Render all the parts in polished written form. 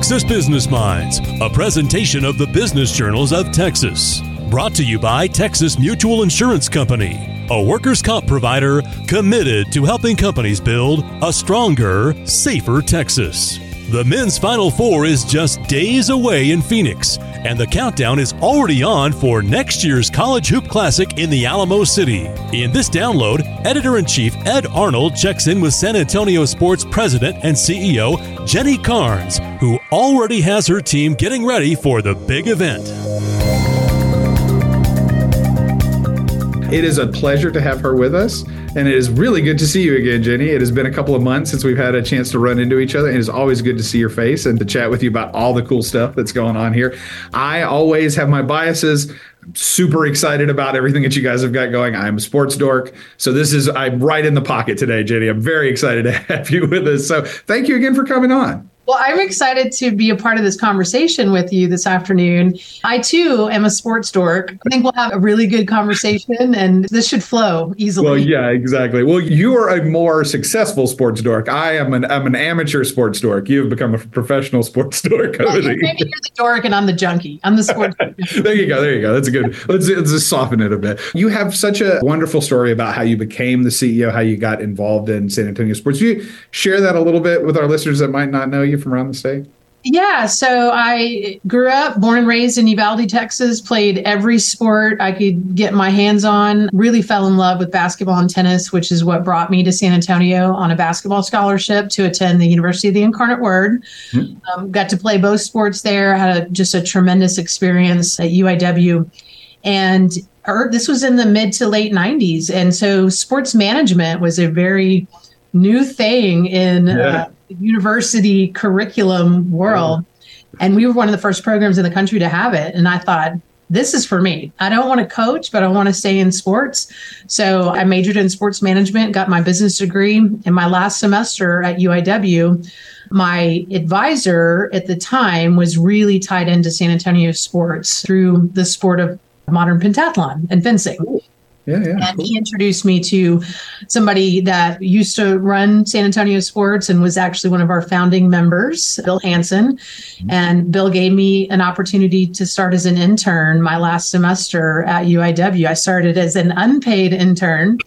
Texas Business Minds, a presentation of the business journals of Texas. Brought to you by Texas Mutual Insurance Company, a workers' comp provider committed to helping companies build a stronger, safer Texas. The men's Final Four is just days away in Phoenix, and the countdown is already on for next year's College Hoop Classic in the Alamo City. In this download, Editor-in-Chief Ed Arnold checks in with San Antonio Sports President and CEO Jenny Carnes, who already has her team getting ready for the big event. It is a pleasure to have her with us, and it is really good to see you again, Jenny. It has been a couple of months since we've had a chance to run into each other, and it's always good to see your face and to chat with you about all the cool stuff that's going on here. I always have my biases. I'm super excited about everything that you guys have got going. I'm a sports dork, so I'm right in the pocket today, Jenny. I'm very excited to have you with us. So thank you again for coming on. Well, I'm excited to be a part of this conversation with you this afternoon. I, too, am a sports dork. I think we'll have a really good conversation, and this should flow easily. Well, yeah, exactly. Well, you are a more successful sports dork. I'm an amateur sports dork. You've become a professional sports dork. Maybe you're the dork and I'm the junkie. I'm the sports dork. There you go. That's a good. Let's just soften it a bit. You have such a wonderful story about how you became the CEO, how you got involved in San Antonio sports. Will you share that a little bit with our listeners that might not know you from around the state? Yeah, so I grew up, born and raised in Uvalde, Texas, played every sport I could get my hands on, really fell in love with basketball and tennis, which is what brought me to San Antonio on a basketball scholarship to attend the University of the Incarnate Word. Got to play both sports there, had just a tremendous experience at UIW. And this was in the mid to late 90s. And so sports management was a very new thing in university curriculum world. And we were one of the first programs in the country to have it. And I thought, this is for me. I don't want to coach, but I want to stay in sports. So I majored in sports management, got my business degree. In my last semester at UIW, my advisor at the time was really tied into San Antonio sports through the sport of modern pentathlon and fencing. Cool. Yeah, and he introduced me to somebody that used to run San Antonio sports and was actually one of our founding members, Bill Hansen. And Bill gave me an opportunity to start as an intern my last semester at UIW. I started as an unpaid intern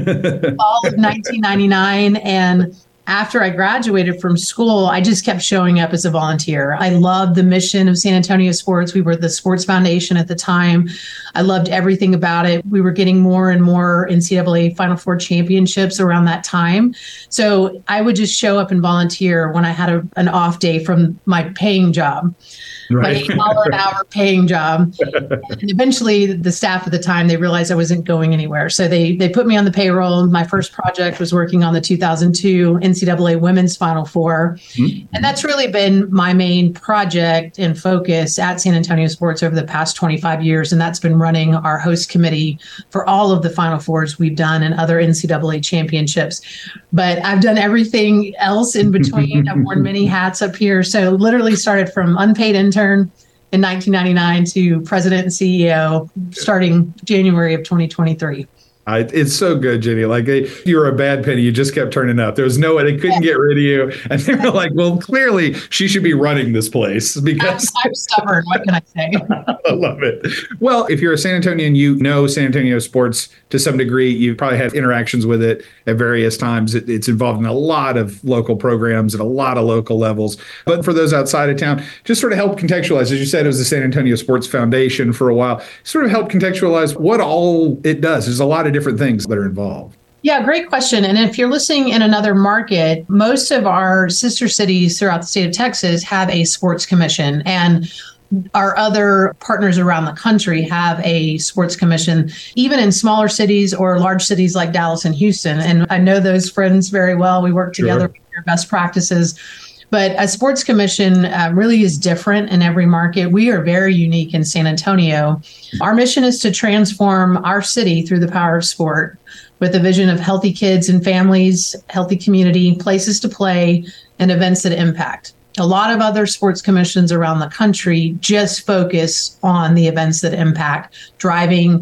fall of 1999. And after I graduated from school, I just kept showing up as a volunteer. I loved the mission of San Antonio Sports. We were the sports foundation at the time. I loved everything about it. We were getting more and more NCAA Final Four championships around that time. So I would just show up and volunteer when I had an off day from my paying job. Right. My $8 an hour paying job. And eventually the staff at the time, they realized I wasn't going anywhere. So they put me on the payroll. My first project was working on the 2002 NCAA Women's Final Four. And that's really been my main project and focus at San Antonio Sports over the past 25 years. And that's been running our host committee for all of the Final Fours we've done and other NCAA championships. But I've done everything else in between. I've worn many hats up here. So literally started from unpaid intern in 1999 to president and CEO starting January of 2023. It's so good, Jenny. Like you were a bad penny. You just kept turning up. There was no way they couldn't get rid of you. And they were like, well, clearly she should be running this place because I'm stubborn. What can I say? I love it. Well, if you're a San Antonian, you know San Antonio sports to some degree. You've probably had interactions with it at various times. It's involved in a lot of local programs at a lot of local levels. But for those outside of town, just sort of help contextualize. As you said, it was the San Antonio Sports Foundation for a while. Sort of help contextualize what all it does. There's a lot of different things that are involved. Yeah, great question. And if you're listening in another market, most of our sister cities throughout the state of Texas have a sports commission, and our other partners around the country have a sports commission, even in smaller cities or large cities like Dallas and Houston. And I know those friends very well. We work together with their best practices. But a sports commission really is different in every market. We are very unique in San Antonio. Our mission is to transform our city through the power of sport with a vision of healthy kids and families, healthy community, places to play, and events that impact. A lot of other sports commissions around the country just focus on the events that impact, driving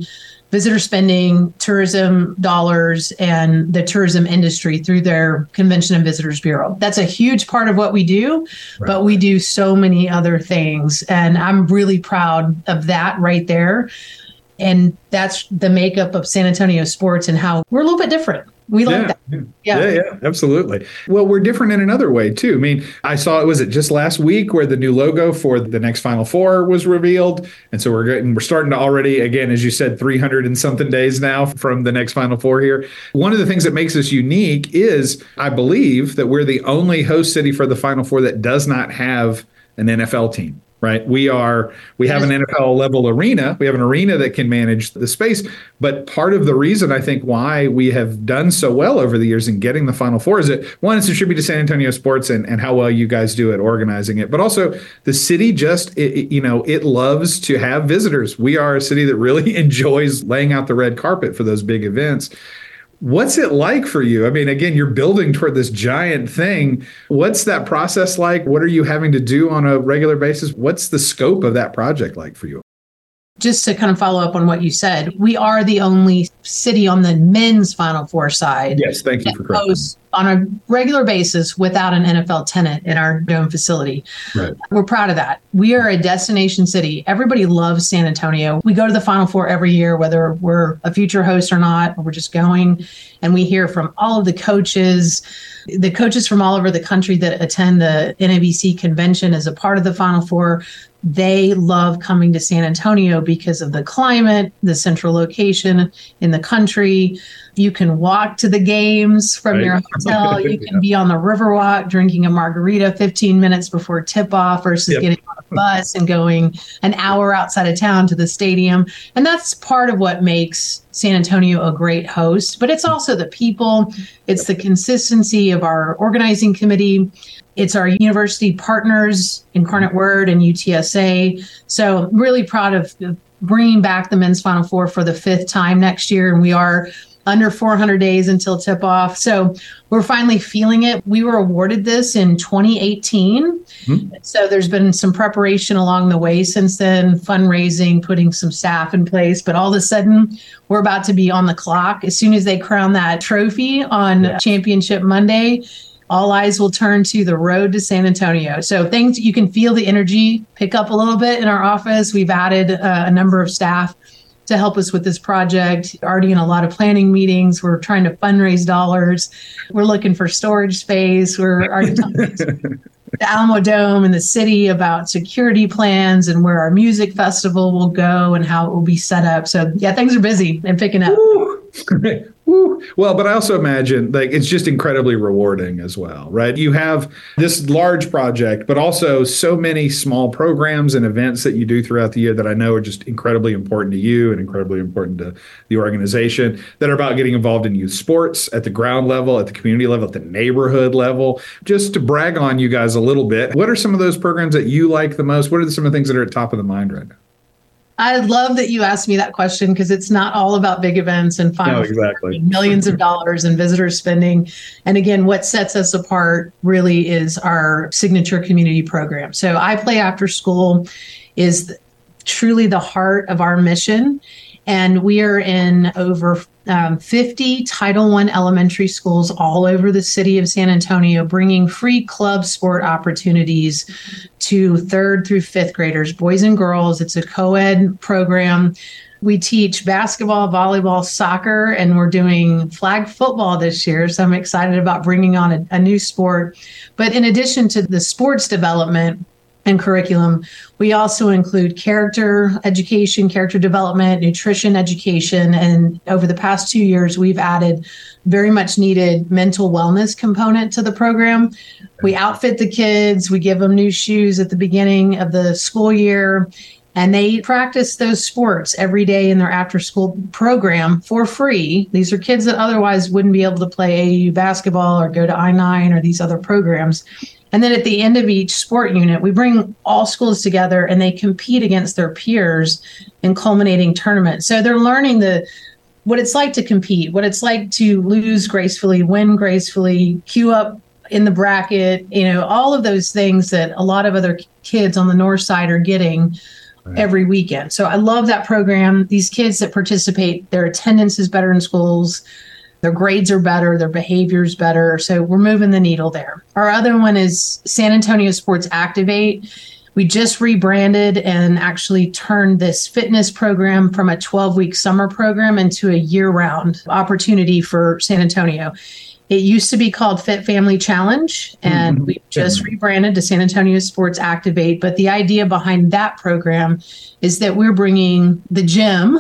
visitor spending, tourism dollars, and the tourism industry through their Convention and Visitors Bureau. That's a huge part of what we do, but we do so many other things. And I'm really proud of that right there. And that's the makeup of San Antonio sports and how we're a little bit different. We like that. Yeah, absolutely. Well, we're different in another way, too. I mean, I saw, was it just last week where the new logo for the next Final Four was revealed? And so we're starting to already, again, as you said, 300 and something days now from the next Final Four here. One of the things that makes us unique is, I believe, that we're the only host city for the Final Four that does not have an NFL team. Right. We have an NFL level arena. We have an arena that can manage the space. But part of the reason I think why we have done so well over the years in getting the Final Four is that, one, it's a tribute to San Antonio sports and how well you guys do at organizing it. But also the city it loves to have visitors. We are a city that really enjoys laying out the red carpet for those big events. What's it like for you? I mean, again, you're building toward this giant thing. What's that process like? What are you having to do on a regular basis? What's the scope of that project like for you? Just to kind of follow up on what you said, we are the only city on the men's Final Four side. Yes, thank you for correcting. On a regular basis without an NFL tenant in our dome facility. Right. We're proud of that. We are a destination city. Everybody loves San Antonio. We go to the Final Four every year, whether we're a future host or not, or we're just going. And we hear from all of the coaches from all over the country that attend the NABC convention as a part of the Final Four. They love coming to San Antonio because of the climate, the central location in the country. You can walk to the games from your hotel. You can be on the Riverwalk drinking a margarita 15 minutes before tip-off versus getting on a bus and going an hour outside of town to the stadium. And that's part of what makes San Antonio a great host. But it's also the people. It's the consistency of our organizing committee. It's our university partners, Incarnate Word and UTSA. So really proud of bringing back the men's Final Four for the 5th time next year. And we are under 400 days until tip-off. So we're finally feeling it. We were awarded this in 2018. So there's been some preparation along the way since then, fundraising, putting some staff in place. But all of a sudden, we're about to be on the clock. As soon as they crown that trophy on Championship Monday, all eyes will turn to the road to San Antonio. So you can feel the energy pick up a little bit in our office. We've added a number of staff to help us with this project. Already in a lot of planning meetings. We're trying to fundraise dollars. We're looking for storage space. We're already talking to the Alamo Dome and the city about security plans and where our music festival will go and how it will be set up. So yeah, things are busy and picking up. Well, but I also imagine it's just incredibly rewarding as well, right? You have this large project, but also so many small programs and events that you do throughout the year that I know are just incredibly important to you and incredibly important to the organization, that are about getting involved in youth sports at the ground level, at the community level, at the neighborhood level. Just to brag on you guys a little bit, what are some of those programs that you like the most? What are some of the things that are at top of the mind right now? I love that you asked me that question because it's not all about big events and millions of dollars and visitor spending. And again, what sets us apart really is our signature community program. So I Play After School is truly the heart of our mission. And we are in over 50 Title I elementary schools all over the city of San Antonio, bringing free club sport opportunities to 3rd through 5th graders, boys and girls. It's a co-ed program. We teach basketball, volleyball, soccer, and we're doing flag football this year. So I'm excited about bringing on a new sport. But in addition to the sports development and curriculum, we also include character education, character development, nutrition education. And over the past 2 years, we've added very much needed mental wellness component to the program. We outfit the kids. We give them new shoes at the beginning of the school year. And they practice those sports every day in their after-school program for free. These are kids that otherwise wouldn't be able to play AAU basketball or go to I-9 or these other programs. And then at the end of each sport unit, we bring all schools together and they compete against their peers in culminating tournaments. So they're learning what it's like to compete, what it's like to lose gracefully, win gracefully, queue up in the bracket, all of those things that a lot of other kids on the north side are getting every weekend. So I love that program. These kids that participate, their attendance is better in schools. Their grades are better, their behavior is better. So we're moving the needle there. Our other one is San Antonio Sports Activate. We just rebranded and actually turned this fitness program from a 12-week summer program into a year-round opportunity for San Antonio. It used to be called Fit Family Challenge, and we just rebranded to San Antonio Sports Activate. But the idea behind that program is that we're bringing the gym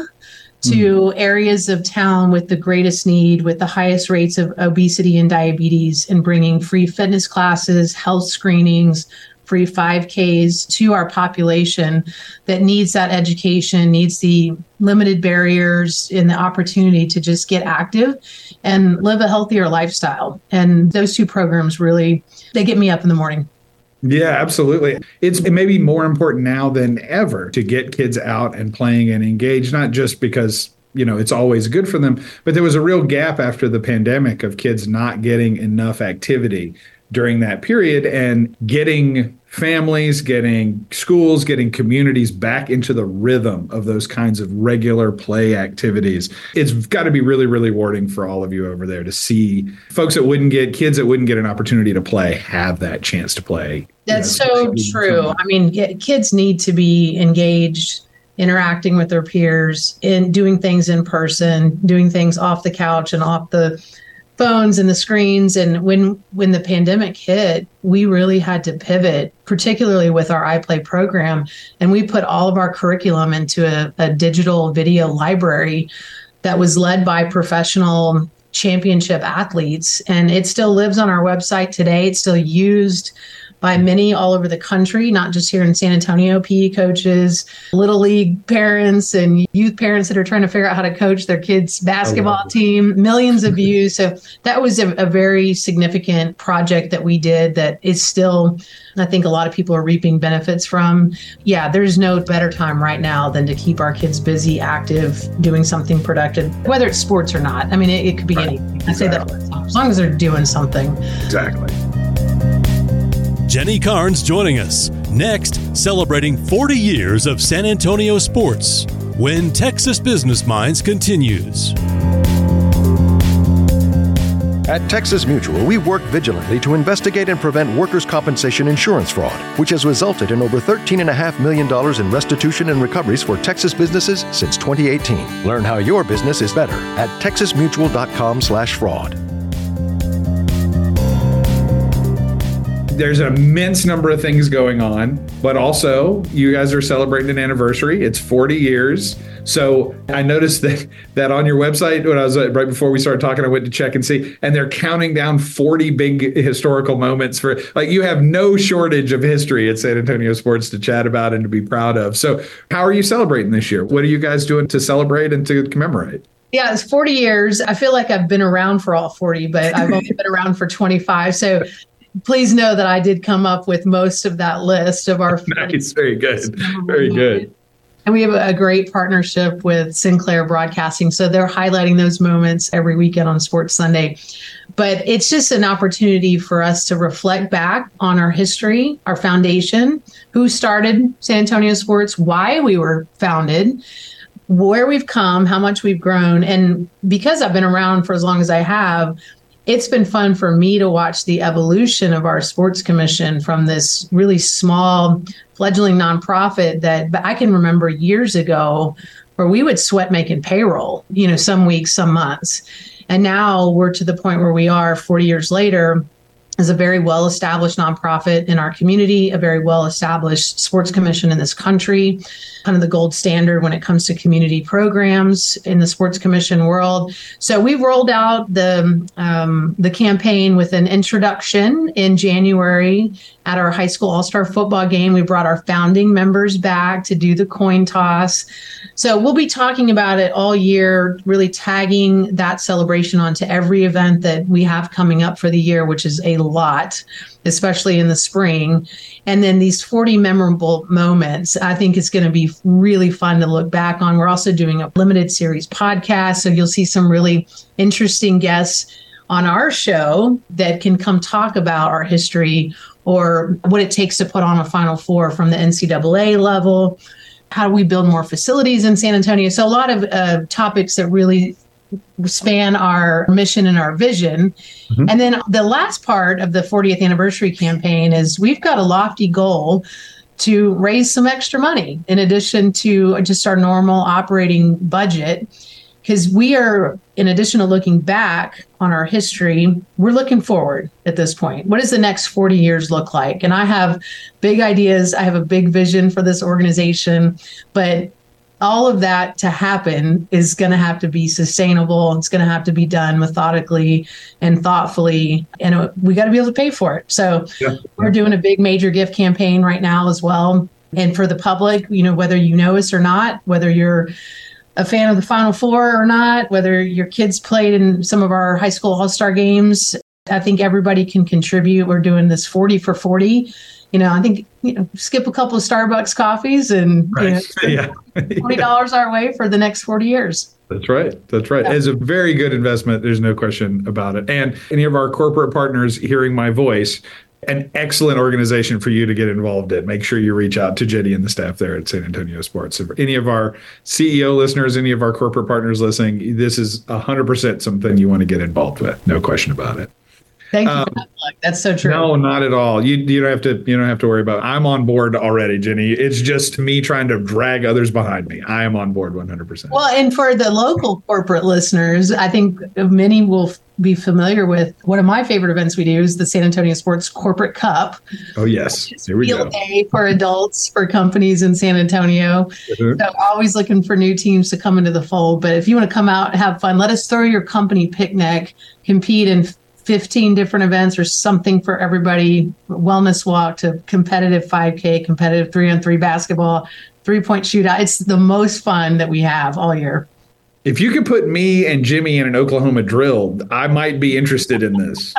to areas of town with the greatest need, with the highest rates of obesity and diabetes, and bringing free fitness classes, health screenings, free 5Ks to our population that needs that education, needs the limited barriers and the opportunity to just get active and live a healthier lifestyle. And those two programs really, they get me up in the morning. Yeah, absolutely. It may be more important now than ever to get kids out and playing and engaged, not just because, it's always good for them, but there was a real gap after the pandemic of kids not getting enough activity during that period, and getting families, getting schools, getting communities back into the rhythm of those kinds of regular play activities. It's got to be really, really rewarding for all of you over there to see kids that wouldn't get an opportunity to play have that chance to play. That's so true. I mean, kids need to be engaged, interacting with their peers, in doing things in person, doing things off the couch and off the phones and the screens. And when the pandemic hit, we really had to pivot, particularly with our iPlay program. And we put all of our curriculum into a digital video library that was led by professional championship athletes. And it still lives on our website today. It's still used by many all over the country, not just here in San Antonio, PE coaches, little league parents and youth parents that are trying to figure out how to coach their kids' basketball team, millions of views. So that was a very significant project that we did that is still, I think a lot of people are reaping benefits from. Yeah, there's no better time right now than to keep our kids busy, active, doing something productive, whether it's sports or not. I mean, it could be anything. I say that as long as they're doing something. Exactly. Jenny Carnes joining us. Next, celebrating 40 years of San Antonio sports. When Texas Business Minds continues. At Texas Mutual, we work vigilantly to investigate and prevent workers' compensation insurance fraud, which has resulted in over $13.5 million in restitution and recoveries for Texas businesses since 2018. Learn how your business is better at texasmutual.com/fraud. There's an immense number of things going on, but also you guys are celebrating an anniversary. It's 40 years. So I noticed that on your website, when I was right before we started talking, I went to check and see, and they're counting down 40 big historical moments for, like, you have no shortage of history at San Antonio sports to chat about and to be proud of. So how are you celebrating this year? What are you guys doing to celebrate and to commemorate? Yeah, it's 40 years. I feel like I've been around for all 40, but I've only been around for 25. So please know that I did come up with most of that list of our. Nice, very good, very good. And we have a great partnership with Sinclair Broadcasting, so they're highlighting those moments every weekend on Sports Sunday. But it's just an opportunity for us to reflect back on our history, our foundation, who started San Antonio sports, why we were founded, where we've come, how much we've grown. And because I've been around for as long as I have, it's been fun for me to watch the evolution of our sports commission from this really small fledgling nonprofit that I can remember years ago where we would sweat making payroll, some weeks, some months. And now we're to the point where we are 40 years later as a very well-established nonprofit in our community, a very well-established sports commission in this country, kind of the gold standard when it comes to community programs in the sports commission world. So we rolled out the campaign with an introduction in January at our high school all-star football game. We brought our founding members back to do the coin toss. So we'll be talking about it all year, really tagging that celebration onto every event that we have coming up for the year, which is a lot, especially in the spring. And then these 40 memorable moments, I think it's going to be really fun to look back on. We're also doing a limited series podcast, so you'll see some really interesting guests on our show that can come talk about our history or what it takes to put on a Final Four from the NCAA level how do we build more facilities in San Antonio? So a lot of topics that really span our mission and our vision. Mm-hmm. And then the last part of the 40th anniversary campaign is we've got a lofty goal to raise some extra money in addition to just our normal operating budget. Because we are, in addition to looking back on our history, we're looking forward at this point. What does the next 40 years look like? And I have big ideas. I have a big vision for this organization, but all of that to happen is going to have to be sustainable. It's going to have to be done methodically and thoughtfully, and we got to be able to pay for it. So we're doing a big major gift campaign right now as well. And for the public, whether you know us or not, whether you're a fan of the Final Four or not, whether your kids played in some of our high school all-star games, I think everybody can contribute. We're doing this 40 for 40. I think, skip a couple of Starbucks coffees and $20 our way for the next 40 years. That's right. Yeah. It's a very good investment. There's no question about it. And any of our corporate partners hearing my voice, an excellent organization for you to get involved in. Make sure you reach out to Jenny and the staff there at San Antonio Sports. If any of our CEO listeners, any of our corporate partners listening, this is 100% something you want to get involved with. No question about it. Thank you for that plug. That's so true. No, not at all. You don't have to worry about it. I'm on board already, Jenny. It's just me trying to drag others behind me. I am on board 100%. Well, and for the local corporate listeners, I think many will be familiar with one of my favorite events we do is the San Antonio Sports Corporate Cup. Oh, yes. Here we go. Field day for adults, for companies in San Antonio. Mm-hmm. So always looking for new teams to come into the fold. But if you want to come out and have fun, let us throw your company picnic, compete in 15 different events or something for everybody, wellness walk to competitive 5K, competitive 3-on-3 basketball, 3-point shootout. It's the most fun that we have all year. If you could put me and Jimmy in an Oklahoma drill, I might be interested in this.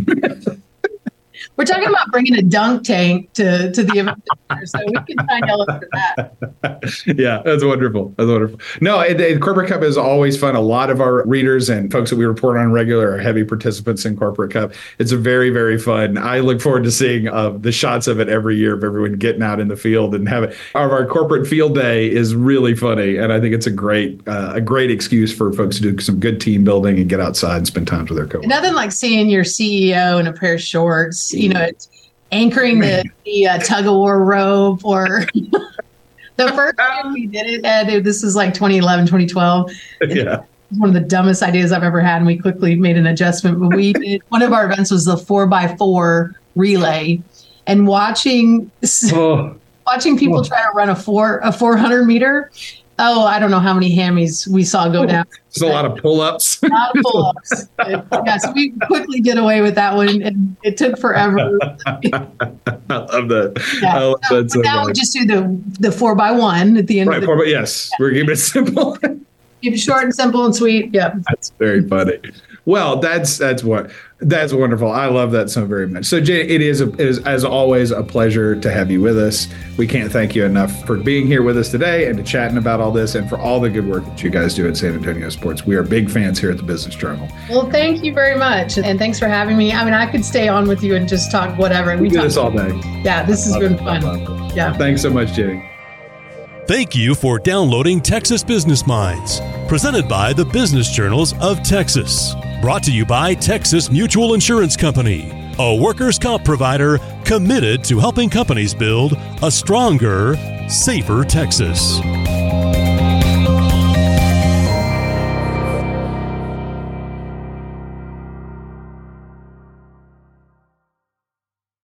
We're talking about bringing a dunk tank to the event, so we can find out for that. Yeah, that's wonderful. No, the Corporate Cup is always fun. A lot of our readers and folks that we report on regular are heavy participants in Corporate Cup. It's a very, very fun. I look forward to seeing the shots of it every year of everyone getting out in the field and have it. Our corporate field day is really funny, and I think it's a great excuse for folks to do some good team building and get outside and spend time with their coworkers. Nothing like seeing your CEO in a pair of shorts. It's anchoring the tug of war rope, or the first time we did it, Ed, this is like 2011, 2012. Yeah. One of the dumbest ideas I've ever had, and we quickly made an adjustment. But we did, one of our events was the 4x4 relay, and watching people try to run a 400 meter. Oh, I don't know how many hammies we saw go down. There's a lot of pull-ups. So we quickly did away with that one, and it took forever. I love that. Yeah. I love that so now much. We just do the 4x1 at the end. Right, yes. We're keeping it simple. Keep it short and simple and sweet. Yeah. That's very funny. Well, that's wonderful. I love that so very much. So, Jay, it is as always a pleasure to have you with us. We can't thank you enough for being here with us today and to chatting about all this and for all the good work that you guys do at San Antonio Sports. We are big fans here at the Business Journal. Well, thank you very much, and thanks for having me. I mean, I could stay on with you and just talk whatever. We do this all day. Yeah, this has been fun. Yeah. Thanks so much, Jay. Thank you for downloading Texas Business Minds, presented by the Business Journals of Texas. Brought to you by Texas Mutual Insurance Company, a workers' comp provider committed to helping companies build a stronger, safer Texas.